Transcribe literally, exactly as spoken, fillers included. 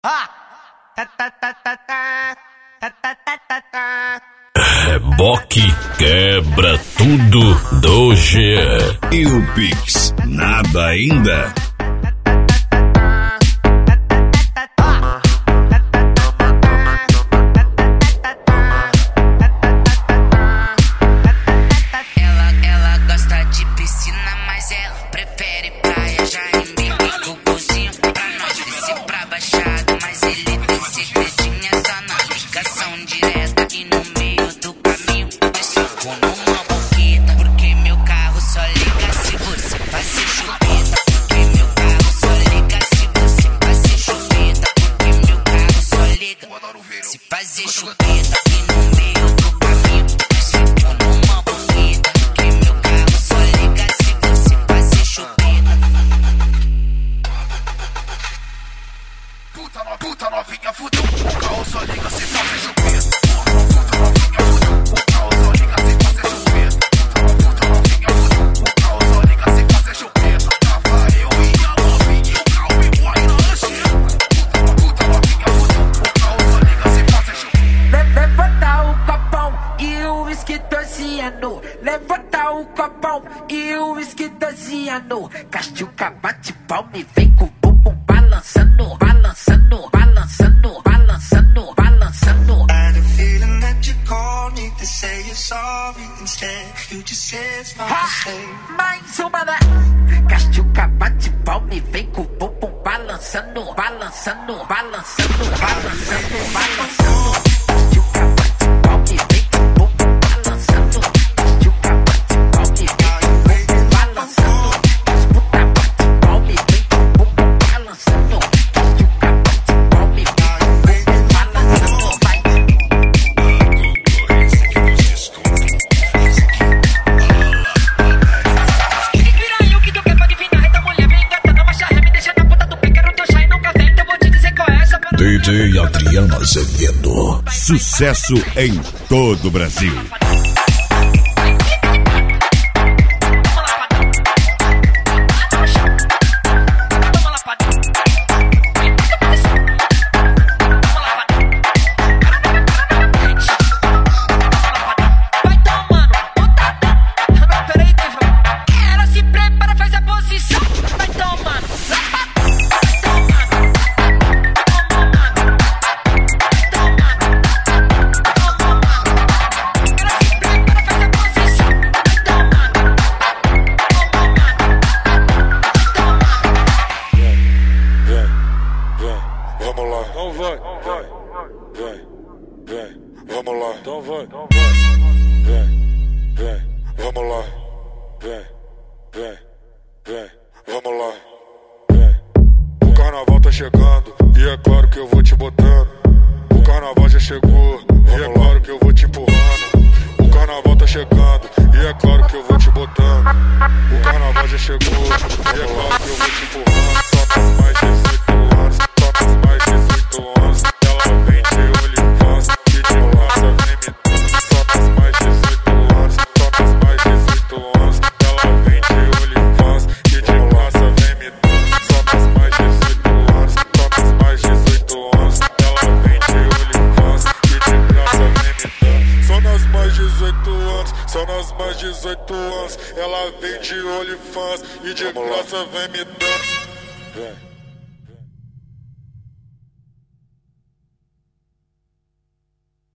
Reboque quebra tudo do G E. E o Pix, nada ainda? Se fazer chupeta aqui no meio do caminho, se for numa boqueta, porque meu carro só liga se você fazer chupeta. Puta, no, puta novinha, fudeu, o carro só liga se fazer chupeta. Puta novinha, fudeu, o carro só liga se fazer chupeta. Puta novinha, fudeu, o carro só liga se fazer chupeta. Tava eu e a novinha, o carro me morre na lancheira. Puta novinha, fudeu, o carro só liga se fazer chupeta. Levanta o copão e o uísque torciano. Levanta o copão e o uísque torciano. Castiuca bate palma e vem com o bumbum balançando, balançando, balançando, balançando, balançando. I had a feeling that you called me to say you're sorry instead. You just said it's my mistake. Mais uma da Castiuca bate palma e vem com o bumbum balançando, balançando, balançando, balançando, balançando. Castiuca bate palma e vem com o bumbum balançando. Castiuca bate palma e vem com o bumbum balançando. Puta bate palma e vem com o bumbum balançando. Castiuca bate palma e vem com o bumbum balançando. Vai. D J Adriano Azevedo. Sucesso em todo o Brasil. Ela vem de OnlyFans e de graça vem me dando.